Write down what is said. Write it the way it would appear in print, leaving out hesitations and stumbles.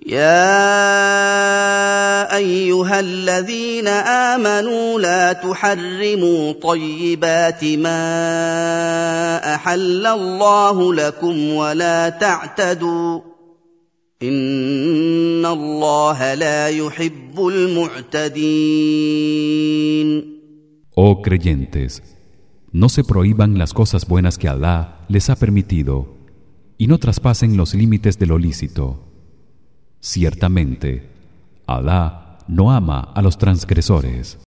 يا ايها الذين امنوا لا تحرموا طيبات ما احل الله لكم ولا تعتدوا ان الله لا يحب المعتدين. Oh creyentes, no se prohíban las cosas buenas que Alá les ha permitido y no traspasen los límites de lo lícito. Ciertamente, Alá no ama a los transgresores.